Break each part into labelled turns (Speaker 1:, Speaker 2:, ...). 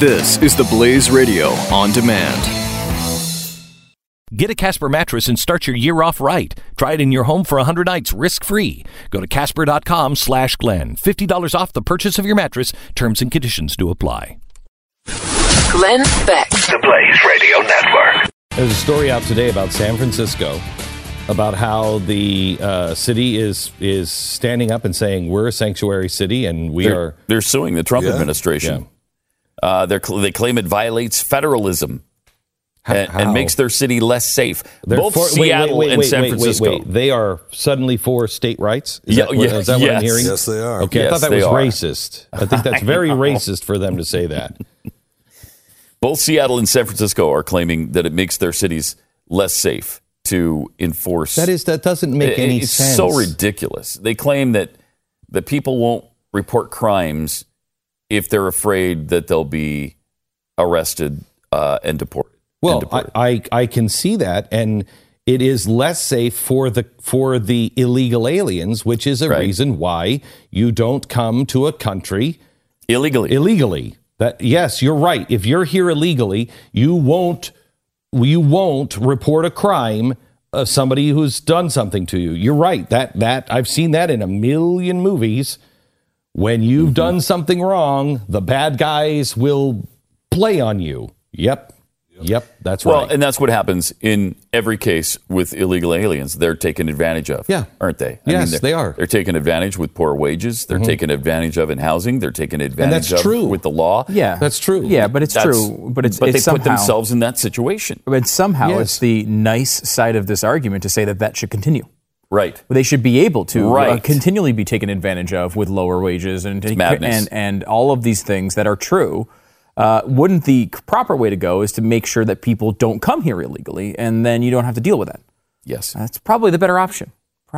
Speaker 1: This is the Blaze Radio on demand.
Speaker 2: Get a Casper mattress and start your year off right. Try it in your home for 100 nights risk-free. Go to Casper.com/Glenn. $50 off the purchase of your mattress. Terms and conditions do apply.
Speaker 3: Glenn Beck.
Speaker 4: The Blaze Radio Network.
Speaker 5: There's a story out today about San Francisco, about how the city is standing up and saying we're a sanctuary city and
Speaker 6: they're suing the Trump administration. Yeah. They claim it violates federalism and makes their city less safe. Both Seattle and San Francisco.
Speaker 5: They are suddenly for state rights? Is that what I'm hearing?
Speaker 7: Yes, they are.
Speaker 5: Okay,
Speaker 6: yes,
Speaker 5: I thought that was racist. I think that's very racist for them to say that.
Speaker 6: Both Seattle and San Francisco are claiming that it makes their cities less safe to enforce.
Speaker 5: That doesn't make any sense.
Speaker 6: It's so ridiculous. They claim that people won't report crimes if they're afraid that they'll be arrested and deported.
Speaker 5: Well, I can see that, and it is less safe for the illegal aliens, which is a reason why you don't come to a country illegally. Yes, you're right. If you're here illegally, you won't report a crime of somebody who's done something to you. You're right. That I've seen that in a million movies. When you've done something wrong, the bad guys will play on you. Yep, that's right.
Speaker 6: Well, and that's what happens in every case with illegal aliens. They're taken advantage of, aren't they?
Speaker 5: Yes, they are.
Speaker 6: They're taken advantage with poor wages. They're taken advantage of in housing. They're taken advantage of with the law.
Speaker 8: Yeah,
Speaker 5: that's true.
Speaker 8: Yeah, but it's true. But
Speaker 6: they put themselves in that situation.
Speaker 8: But somehow it's the nice side of this argument to say that should continue.
Speaker 6: Right.
Speaker 8: They should be able to continually be taken advantage of with lower wages and all of these things that are true. Wouldn't the proper way to go is to make sure that people don't come here illegally, and then you don't have to deal with that?
Speaker 6: Yes.
Speaker 8: That's probably the better option.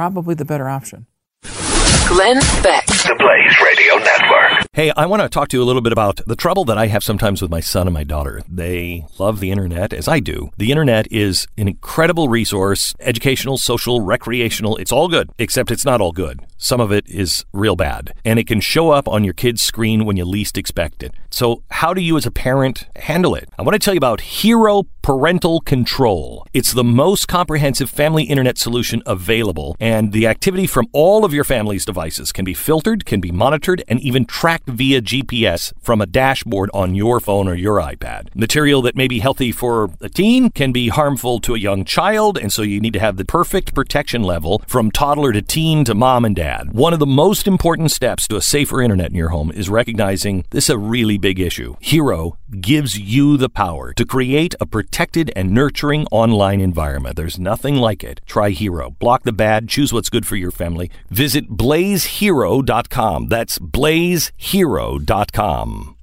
Speaker 3: Glenn Beck.
Speaker 4: The Blaze Radio Network.
Speaker 2: Hey, I want to talk to you a little bit about the trouble that I have sometimes with my son and my daughter. They love the internet, as I do. The internet is an incredible resource, educational, social, recreational. It's all good, except it's not all good. Some of it is real bad, and it can show up on your kid's screen when you least expect it. So how do you as a parent handle it? I want to tell you about Hero Parental Control. It's the most comprehensive family internet solution available, and the activity from all of your family's devices can be filtered, can be monitored, and even tracked via GPS from a dashboard on your phone or your iPad. Material that may be healthy for a teen can be harmful to a young child, and so you need to have the perfect protection level from toddler to teen to mom and dad. One of the most important steps to a safer internet in your home is recognizing this is a really big issue. Hero gives you the power to create a protected and nurturing online environment. There's nothing like it. Try Hero. Block the bad. Choose what's good for your family. Visit blazehero.com. That's blazehero.com.